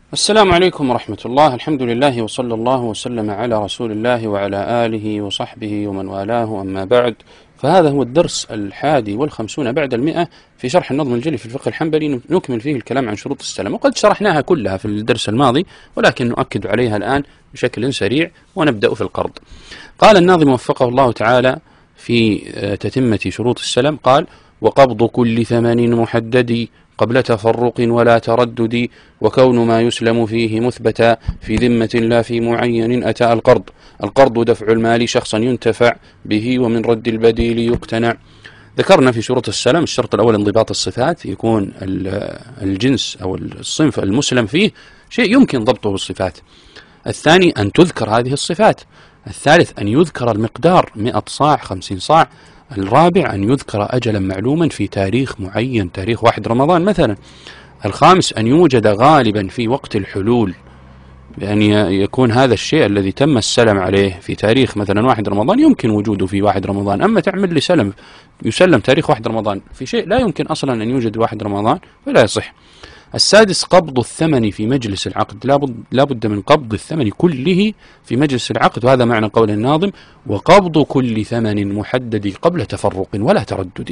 السلام عليكم ورحمة الله. الحمد لله وصلى الله وسلم على رسول الله وعلى آله وصحبه ومن والاه، أما بعد، فهذا هو الدرس 51 بعد 100 في شرح النظم الجلي في الفقه الحنبلي، نكمل فيه الكلام عن شروط السلم، وقد شرحناها كلها في الدرس الماضي ولكن نؤكد عليها الآن بشكل سريع، ونبدأ في القرض. قال الناظم وفقه الله تعالى في تتمة شروط السلم، قال: وقبض كل ثمن محدد قبل تفرق ولا تردد، وكون ما يسلم فيه مثبتا في ذمة لا في معين أتى القرض دفع المال شخصا ينتفع به ومن رد البديل يقتنع. ذكرنا في شروط السلم الشرط الأول انضباط الصفات، يكون الجنس أو الصنف المسلم فيه شيء يمكن ضبطه بالصفات. الثاني أن تذكر هذه الصفات. الثالث أن يذكر المقدار 100 صاع 50 صاع. الرابع أن يذكر أجلا معلوما في تاريخ معين، تاريخ 1 رمضان مثلا. الخامس أن يوجد غالبا في وقت الحلول، بأن يكون هذا الشيء الذي تم السلم عليه في تاريخ مثلا 1 رمضان يمكن وجوده في 1 رمضان، أما تعمل لي سلم يسلم تاريخ 1 رمضان في شيء لا يمكن أصلا أن يوجد 1 رمضان فلا يصح. السادس قبض الثمن في مجلس العقد، لا بد من قبض الثمن كله في مجلس العقد، وهذا معنى قول الناظم: وقبض كل ثمن محدد قبل تفرق ولا تردد.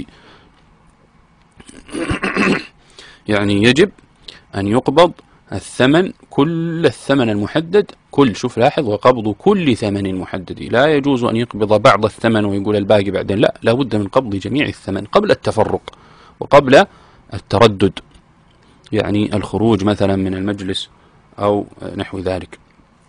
يعني يجب أن يقبض الثمن، كل الثمن المحدد، شوف لاحظ: وقبض كل ثمن محدد، لا يجوز أن يقبض بعض الثمن ويقول الباقي بعدين، لا بد من قبض جميع الثمن قبل التفرق وقبل التردد، يعني الخروج مثلا من المجلس أو نحو ذلك.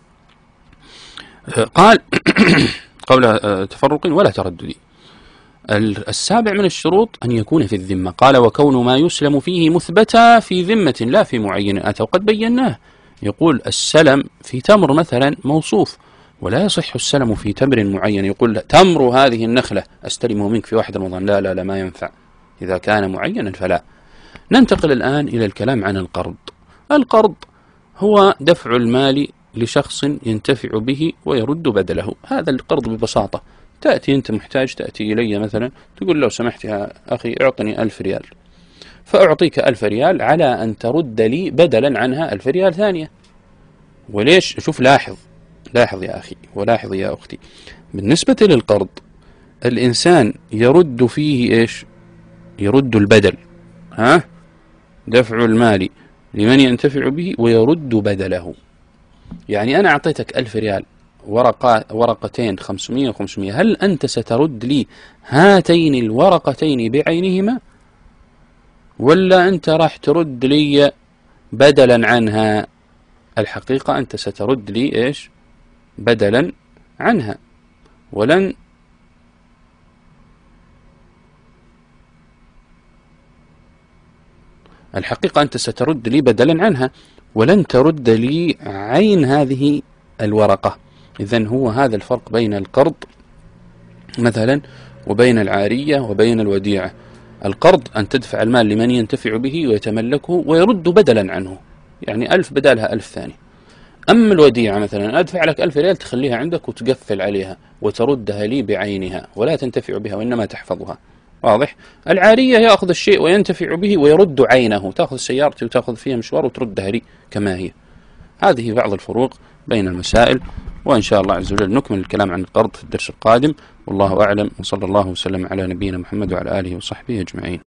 قال: قبل تفرق ولا تردد. السابع من الشروط أن يكون في الذمة. قال: وكون ما يسلم فيه مثبتا في ذمة لا في معين أتى، وقد بيناه. يقول السلم في تمر مثلا موصوف، ولا يصح السلم في تمر معين. يقول تمر هذه النخلة أستلمه منك في 1 رمضان، لا ما ينفع، إذا كان معينا فلا. ننتقل الآن إلى الكلام عن القرض. القرض هو دفع المال لشخص ينتفع به ويرد بدله، هذا القرض ببساطة. تأتي أنت محتاج، تأتي إلي مثلا تقول: لو سمحت يا أخي أعطني 1000 ريال، فأعطيك 1000 ريال على أن ترد لي بدلا عنها 1000 ريال ثانية. وليش؟ شوف، لاحظ يا أخي ولاحظ يا أختي، بالنسبة للقرض الإنسان يرد فيه إيش؟ يرد البدل، دفع المال لمن ينتفع به ويرد بدله. يعني أنا أعطيتك 1000 ريال، ورقتين 500 و500، هل أنت سترد لي هاتين الورقتين بعينهما، ولا أنت راح ترد لي بدلا عنها؟ الحقيقة أنت سترد لي إيش؟ بدلا عنها، ولن الحقيقة أنت سترد لي بدلا عنها ولن ترد لي عين هذه الورقة. إذن هو هذا الفرق بين القرض مثلا وبين العارية وبين الوديعة. القرض أن تدفع المال لمن ينتفع به ويتملكه ويرد بدلا عنه، يعني 1000 بدالها 1000 ثاني. أما الوديعة مثلا أدفع لك 1000 ريال تخليها عندك وتقفل عليها وتردها لي بعينها ولا تنتفع بها وإنما تحفظها، واضح؟ العارية يأخذ الشيء وينتفع به ويرد عينه، تأخذ سيارتي وتأخذ فيها مشوار وتردها لي كما هي. هذه بعض الفروق بين المسائل، وإن شاء الله عز وجل نكمل الكلام عن القرض في الدرس القادم، والله أعلم، وصلى الله وسلم على نبينا محمد وعلى آله وصحبه أجمعين.